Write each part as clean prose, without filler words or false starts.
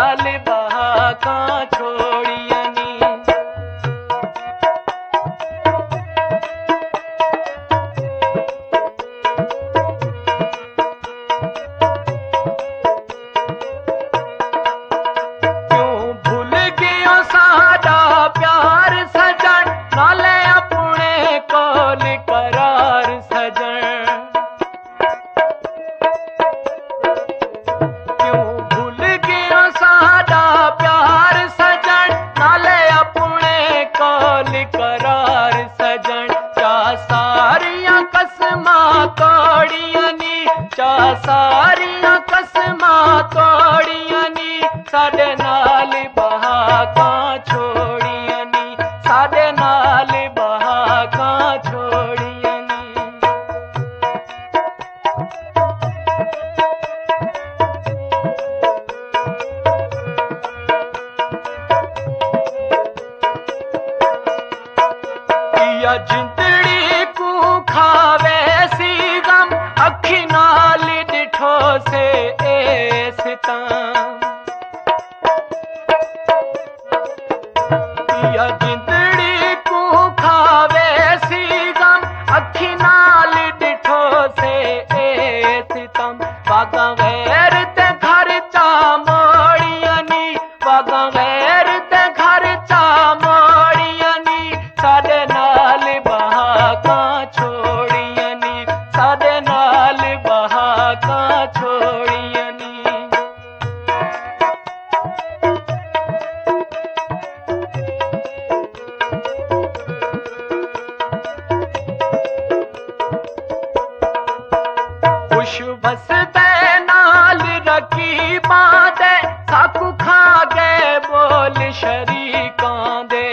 नाल बहाका छोड़ियनी। क्यों भूल गयो साडा प्यार सजन, नाले अपने कोल करार सजन। क्यों भूल गयो साडा प्यार सजन, नाले अपने कोल करार सजन। चा सारियां कसमां तोड़ियनी, चा सारियां कसमां तोड़ियनी, साडे नाल बहाका छोड़ियनी, साडे नाल बहाका छोड़ियनी। या जिंदड़ी को खावे सी गम, अखी नाल डिठो से ए सितम। या जिंदड़ी को खावे सी गम, अखी नाल डिठो से ए सितम। वागा गैर ते घर चा मोड़ियनी, वागा गैर ते घर चा मोड़ियनी, साडे नाल बहाका छोड़ियनी, साडे नाल बहाका छोड़ियनी। खुश बस दे नाल रखी बांधे, साकू खा गए बोल शरीकां दे।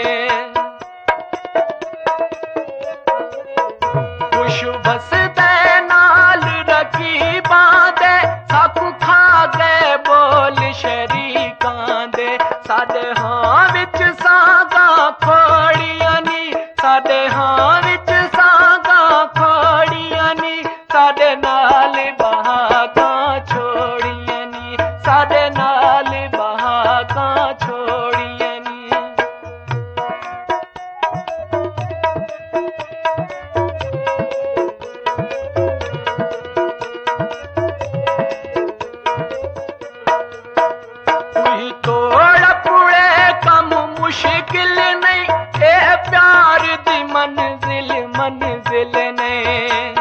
खुश बस दे नाल रखी बांधे, साकू खा गए बोल शरीकां दे। साडे हां विच सांगा खोड़ियनी, साडे हां विच सांगा खोड़ियनी, साडे नाल बहाका छोड़ियनी, साडे नाल बहाका छोड़ियनी। कोई तोड़ पुड़े कम मुश्किल नहीं, ए प्यार दी मंजिल मंजिल नहीं।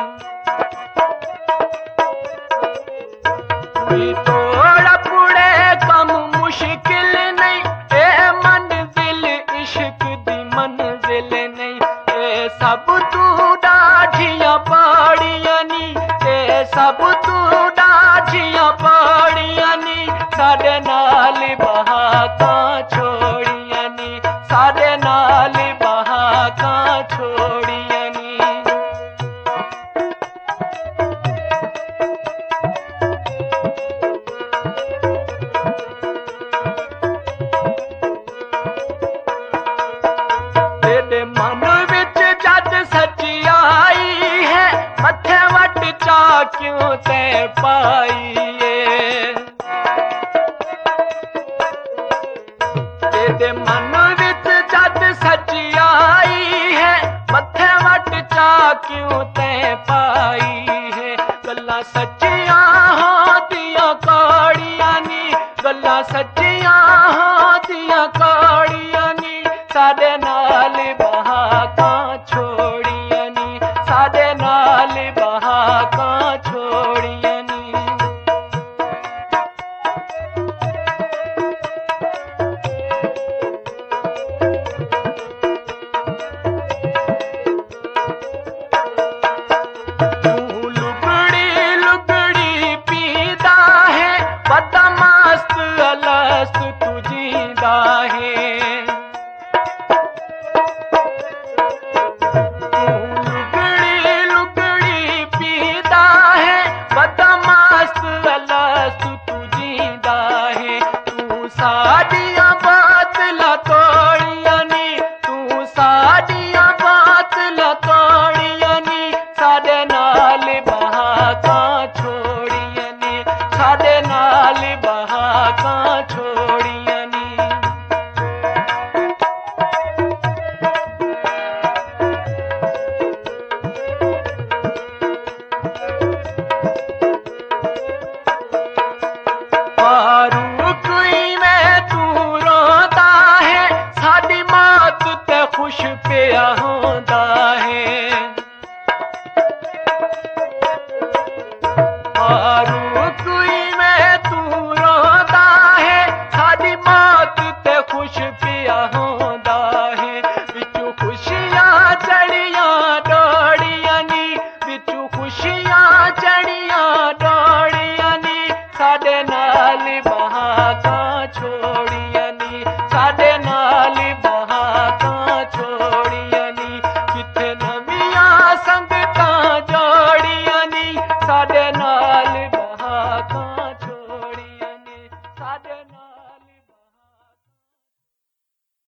कोई तोड़ पुड़े कम मुश्किल नहीं, ए मंजिल इश्क दी मंजिल नहीं। ए सब तू डाढ़ियां पाड़ियनी, ए सब तू डाढ़ियां पाड़ियनी, साडे नाल बहाका छोड़ियनी, साडे नाल बहाका छोड़ियनी। तेरे मन विच जद सच्चाई है, मथे वट चा क्यों ते पाई है। तेरे मन विच जद सच्चाई है, मथे वट चा क्यों ते पाई है। गल्लां सच्चियां होंदियां कौड़ियां नी, गल्लां सच्चियां होंदियां कौड़ियां नी, साडे नाल बहाका छोड़ियनी, साडे नाल बहाका छोड़ियनी। तू लुगड़ी लुगड़ी पीदा है, बदा मस्त अलस्त तू जीदा है। साडियां बातला तोड़ियनी, तू साडियां बातला तोड़ियनी, साडे नाल बहाका छोड़ियनी, साडे नाल बहाका छोड़ी। साडे